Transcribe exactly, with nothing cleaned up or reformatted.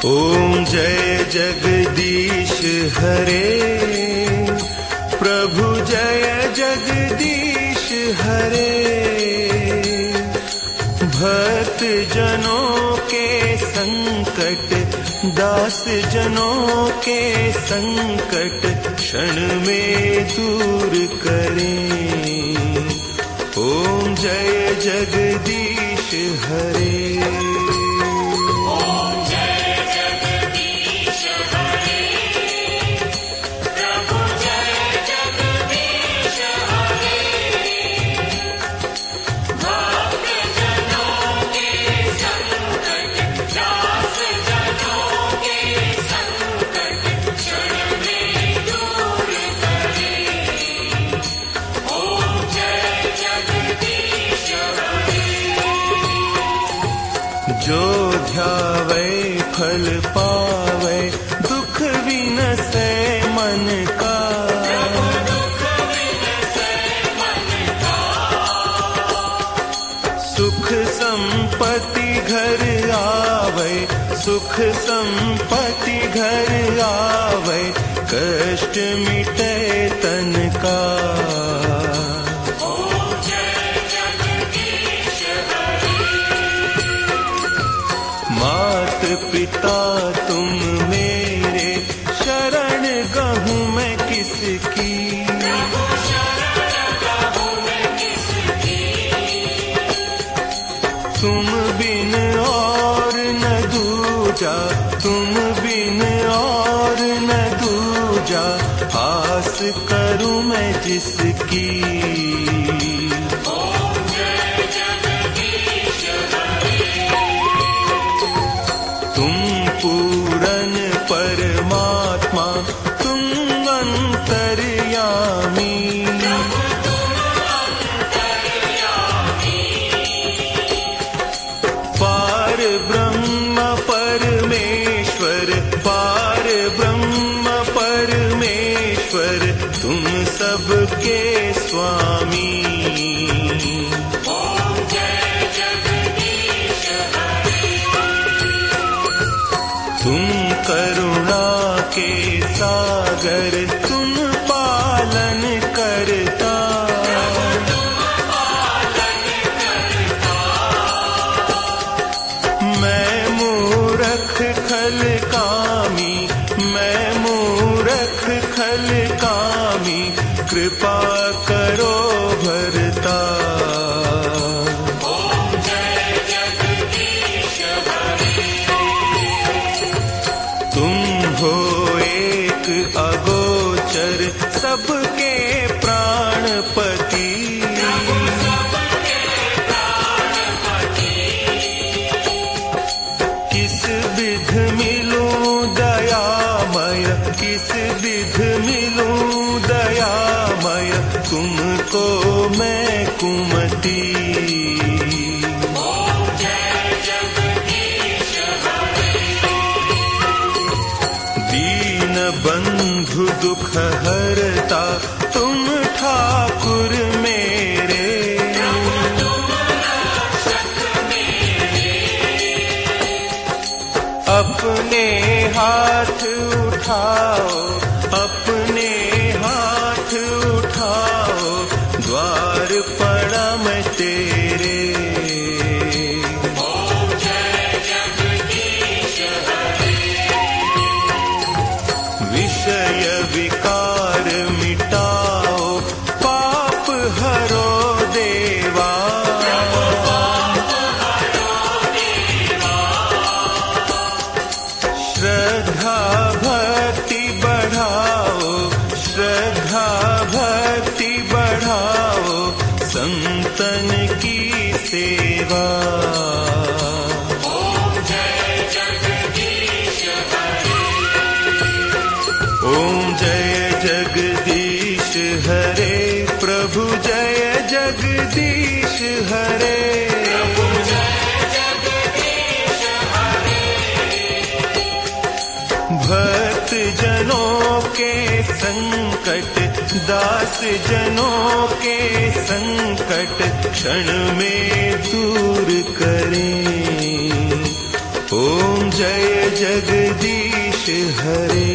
ओम जय जगदीश हरे, प्रभु जय जगदीश हरे। भक्त जनों के संकट, दास जनों के संकट क्षण में दूर करें। ओम जय जगदीश हरे। जो ध्यावे फल पावे, दुख विनसे मन का। सुख संपत्ति घर आवे, सुख संपत्ति घर आवे, कष्ट मिटे तन का। मात पिता तुम मेरे, शरण गहूँ मैं किसकी। तुम बिन और न दूजा, तुम बिन और न दूजा, आस करूँ मैं जिसकी। पूरन परमात्मा तुम अंतर्यामी। पार ब्रह्म परमेश्वर, पार ब्रह्म परमेश्वर तुम सबके स्वामी। तुम करुणा के सागर, तुम पालन करता। मैं मूर्ख खल कामी, मैं मूर्ख खल कामी, कृपा करो भरता। अगोचर सबके प्राणपति, किस विध मिलूं दयामय, किस विध मिलूं दयामय, तुमको मैं कुमति। बंधु दुख हरता तुम ठाकुर मेरे। अपने हाथ उठाओ, अपने हाथ उठाओ, द्वार पड़ा मैं तेरे। विषय विकार मिटाओ, पाप हरो देवा। श्रद्धा भक्ति बढ़ाओ, श्रद्धा भक्ति बढ़ाओ, संतन की सेवा। ओम जय जगदीश हरे, प्रभु जय जगदीश हरे। भक्त जनों के संकट, दास जनों के संकट क्षण में दूर करें। ओम जय जगदीश हरे।